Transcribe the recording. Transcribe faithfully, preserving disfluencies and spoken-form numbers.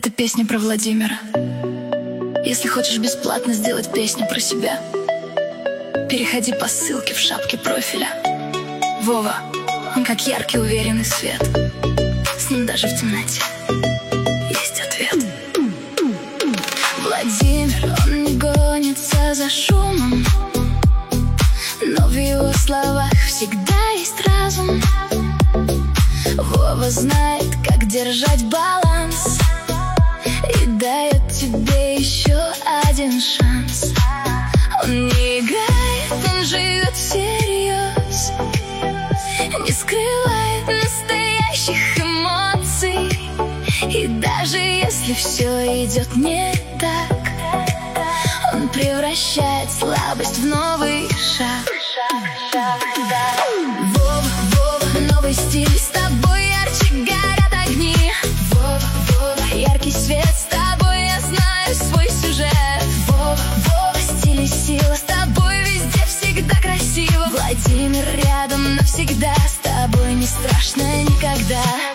Это песня про Владимира. Если хочешь бесплатно сделать песню про себя, переходи по ссылке в шапке профиля. Вова, он как яркий уверенный свет, с ним даже в темноте есть ответ. Владимир, он не гонится за шумом, но в его словах всегда есть разум. Вова знает, как держать баланс и дает тебе еще один шанс. Он не играет, он живет всерьез, не скрывает настоящих эмоций. И даже если все идет не так, он превращает слабость в новый шаг. Вова, Вова, новый стиль, с тобой ярче горят огни. Вова, Вова, яркий свет, с тобой я знаю свой сюжет. Вова, Вова, стиль и сила, с тобой везде всегда красиво. Владимир рядом навсегда, с тобой не страшно никогда.